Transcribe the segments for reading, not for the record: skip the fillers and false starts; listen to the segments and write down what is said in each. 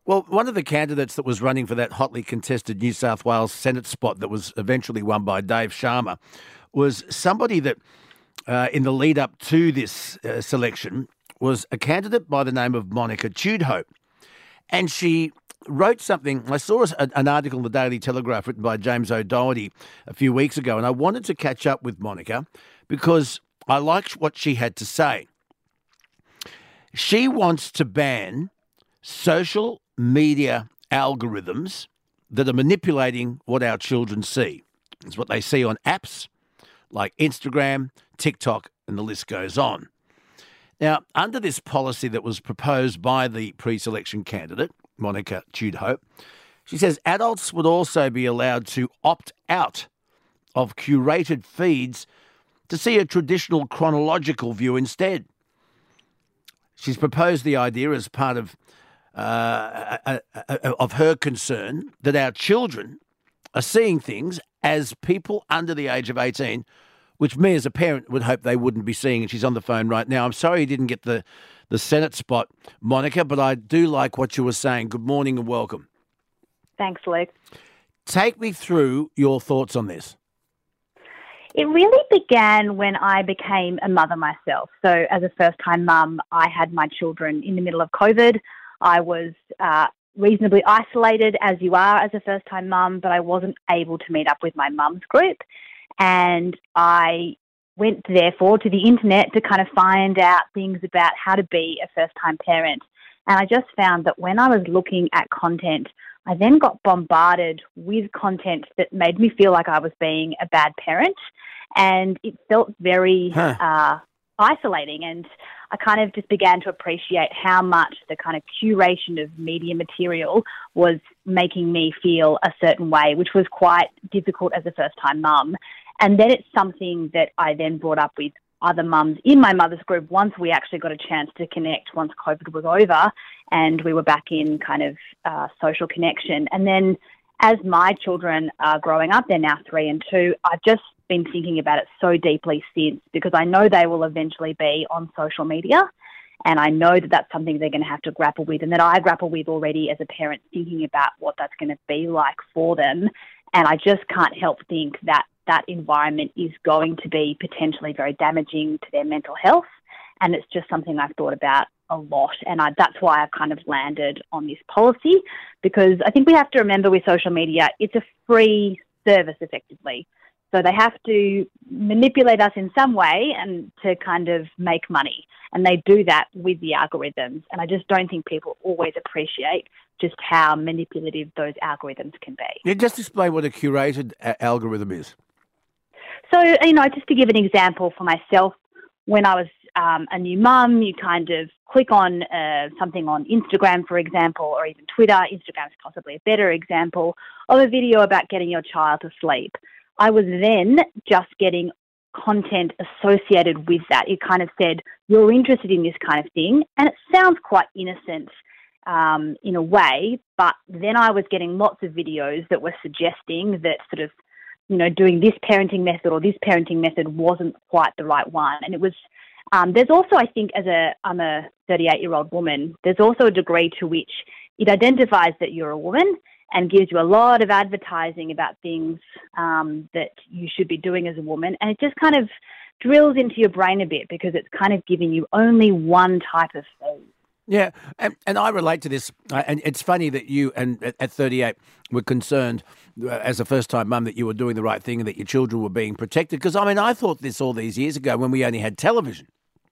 Well, one of the candidates that was running for that hotly contested New South Wales Senate spot that was eventually won by Dave Sharma was somebody that, in the lead up to this selection, was a candidate by the name of Monica Tudhope. And she wrote something. I saw an article in the Daily Telegraph written by James O'Doherty a few weeks ago, and I wanted to catch up with Monica because I liked what she had to say. She wants to ban social media algorithms that are manipulating what our children see. It's what they see on apps like Instagram, TikTok, and the list goes on. Now, under this policy that was proposed by the pre-selection candidate, Monica Tudhope, she says adults would also be allowed to opt out of curated feeds to see a traditional chronological view instead. She's proposed the idea as part of her concern that our children are seeing things as people under the age of 18, which me as a parent would hope they wouldn't be seeing. And she's on the phone right now. I'm sorry you didn't get the Senate spot, Monica, but I do like what you were saying. Good morning and welcome. Thanks, Luke. Take me through your thoughts on this. It really began when I became a mother myself. So as a first-time mum, I had my children in the middle of COVID. I was reasonably isolated, as you are as a first-time mum, but I wasn't able to meet up with my mum's group. And I went, therefore, to the internet to kind of find out things about how to be a first-time parent. And I just found that when I was looking at content, I then got bombarded with content that made me feel like I was being a bad parent. And it felt very isolating. And I kind of just began to appreciate how much the kind of curation of media material was making me feel a certain way, which was quite difficult as a first-time mum. And then it's something that I then brought up with other mums in my mother's group once we actually got a chance to connect once COVID was over and we were back in kind of social connection. And then as my children are growing up, they're now 3 and 2, I've just been thinking about it so deeply since, because I know they will eventually be on social media, and I know that that's something they're going to have to grapple with, and that I grapple with already as a parent, thinking about what that's going to be like for them. And I just can't help think that that environment is going to be potentially very damaging to their mental health. And it's just something I've thought about a lot. And that's why I've kind of landed on this policy, because I think we have to remember with social media, it's a free service effectively. So they have to manipulate us in some way and to kind of make money. And they do that with the algorithms. And I just don't think people always appreciate just how manipulative those algorithms can be. Yeah, just explain what a curated algorithm is. So, just to give an example for myself, when I was a new mum, you kind of click on something on Instagram, for example, or even Twitter. Instagram is possibly a better example of a video about getting your child to sleep. I was then just getting content associated with that. It kind of said, you're interested in this kind of thing. And it sounds quite innocent in a way, but then I was getting lots of videos that were suggesting that sort of, doing this parenting method or this parenting method wasn't quite the right one. And it was, there's also, I think, I'm a 38-year-old woman, there's also a degree to which it identifies that you're a woman and gives you a lot of advertising about things that you should be doing as a woman. And it just kind of drills into your brain a bit because it's kind of giving you only one type of thing. Yeah, and I relate to this. And it's funny that you, and at 38, were concerned as a first-time mum that you were doing the right thing and that your children were being protected. Because, I thought this all these years ago when we only had television.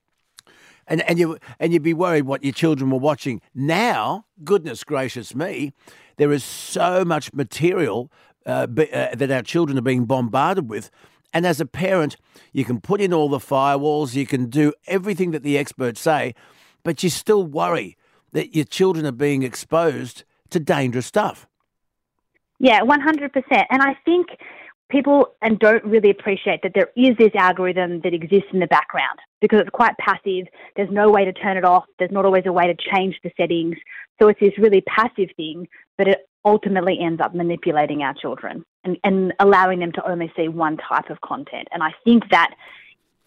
And you'd be worried what your children were watching. Now, goodness gracious me, there is so much material that our children are being bombarded with. And as a parent, you can put in all the firewalls, you can do everything that the experts say, but you still worry that your children are being exposed to dangerous stuff. Yeah, 100%. And I think people don't really appreciate that there is this algorithm that exists in the background because it's quite passive. There's no way to turn it off. There's not always a way to change the settings. So it's this really passive thing, but it ultimately ends up manipulating our children and allowing them to only see one type of content. And I think that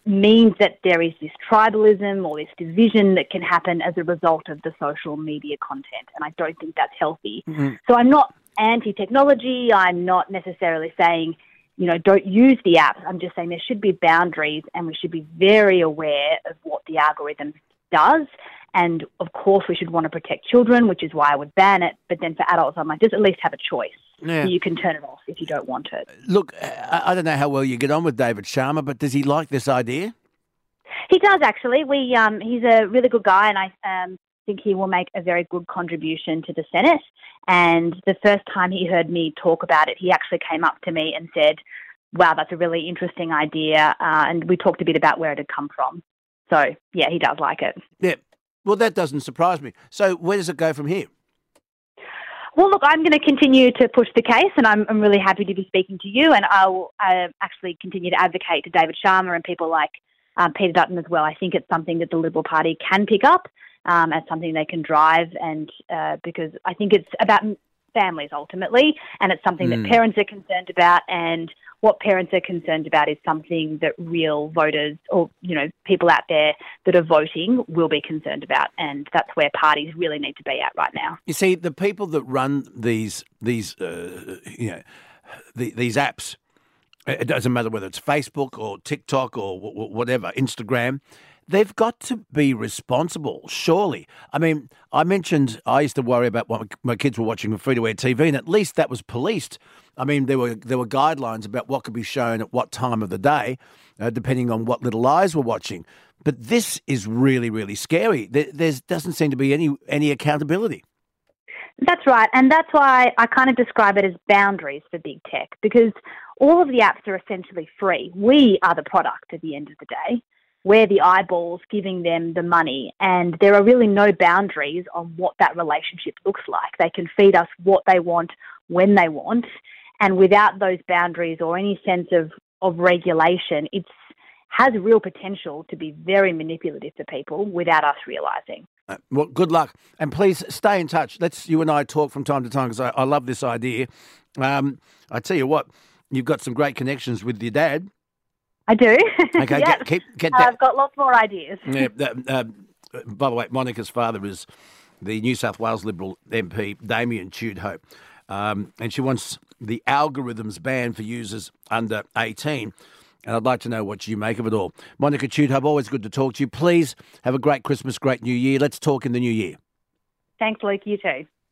means that there is this tribalism or this division that can happen as a result of the social media content. And I don't think that's healthy. Mm-hmm. So I'm not anti-technology. I'm not necessarily saying, don't use the apps. I'm just saying there should be boundaries, and we should be very aware of what the algorithm does. And, of course, we should want to protect children, which is why I would ban it. But then for adults, I'm like, just at least have a choice. Yeah. So you can turn it off if you don't want it. Look, I don't know how well you get on with David Sharma, but does he like this idea? He does, actually. He's a really good guy, and I think he will make a very good contribution to the Senate. And the first time he heard me talk about it, he actually came up to me and said, wow, that's a really interesting idea. And we talked a bit about where it had come from. So, yeah, he does like it. Yeah. Well, that doesn't surprise me. So where does it go from here? Well, look, I'm going to continue to push the case, and I'm really happy to be speaking to you, and I'll actually continue to advocate to David Sharma and people like Peter Dutton as well. I think it's something that the Liberal Party can pick up as something they can drive, and because I think it's about families ultimately, and it's something that parents are concerned about, and what parents are concerned about is something that real voters or, people out there that are voting will be concerned about. And that's where parties really need to be at right now. You see, the people that run these apps, it doesn't matter whether it's Facebook or TikTok or whatever, Instagram, they've got to be responsible, surely. I mean, I used to worry about what my kids were watching on free-to-air TV, and at least that was policed. I mean, there were guidelines about what could be shown at what time of the day, depending on what little eyes were watching. But this is really, really scary. There doesn't seem to be any accountability. That's right, and that's why I kind of describe it as boundaries for big tech, because all of the apps are essentially free. We are the product at the end of the day. We're the eyeballs giving them the money, and there are really no boundaries on what that relationship looks like. They can feed us what they want, when they want, and without those boundaries or any sense of regulation, it has real potential to be very manipulative to people without us realising. Well, good luck. And please stay in touch. Let's you and I talk from time to time, because I love this idea. I tell you what, you've got some great connections with your dad. I do. Okay, yep. get that. I've got lots more ideas. Yeah, by the way, Monica's father is the New South Wales Liberal MP, Damien Tudhope, and she wants the algorithms banned for users under 18. And I'd like to know what you make of it all. Monica Tudhope, always good to talk to you. Please have a great Christmas, great New Year. Let's talk in the new year. Thanks, Luke. You too.